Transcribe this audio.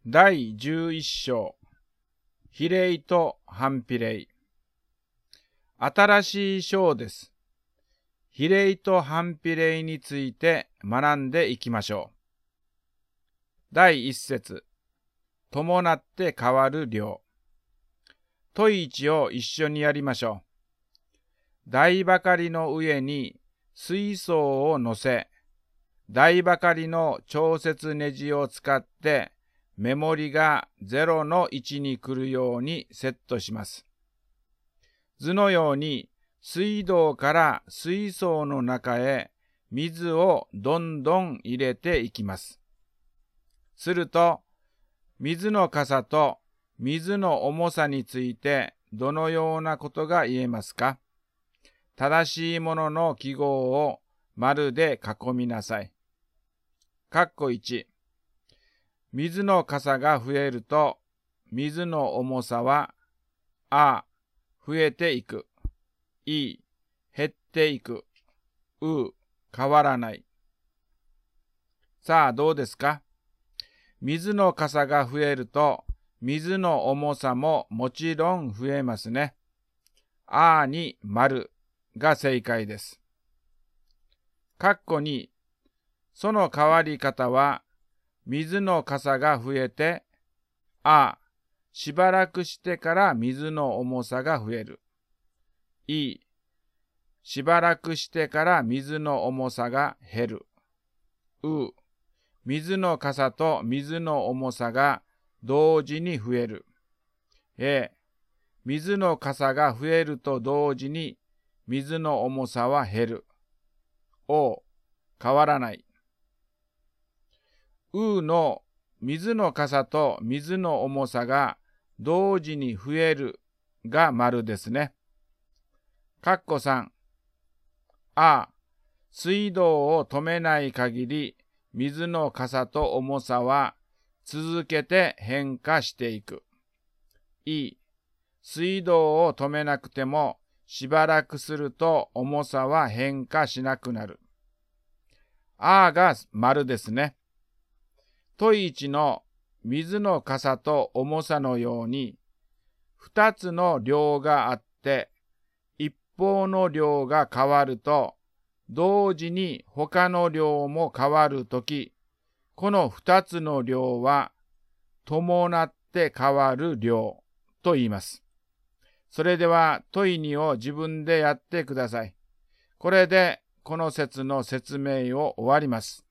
第11章、比例と反比例。新しい章です。比例と反比例について学んでいきましょう。第1節、伴って変わる量。問1を一緒にやりましょう。台ばかりの上に水槽を乗せ、台ばかりの調節ネジを使って目盛りが0の位置に来るようにセットします。図のように水道から水槽の中へ水をどんどん入れていきます。すると、水のかさと水の重さについてどのようなことが言えますか？正しいものの記号を丸で囲みなさい。括弧1、水のかさが増えると、水の重さは、あ、増えていく。い、減っていく。う、変わらない。さあ、どうですか？水のかさが増えると、水の重さももちろん増えますね。あに丸が正解です。括弧2、その変わり方は、水のかさが増えて、しばらくしてから水の重さが増える。しばらくしてから水の重さが減る。水のかさと水の重さが同時に増える。水のかさが増えると同時に水の重さは減る。変わらない。の水のかさと水の重さが同時に増えるが丸ですね。括弧3、水道を止めない限り水のかさと重さは続けて変化していく。水道を止めなくてもしばらくすると重さは変化しなくなる。が丸ですね。問1の水のかさと重さのように、2つの量があって、一方の量が変わると、同時に他の量も変わるとき、この2つの量は、伴って変わる量と言います。それでは問2を自分でやってください。これでこの説の説明を終わります。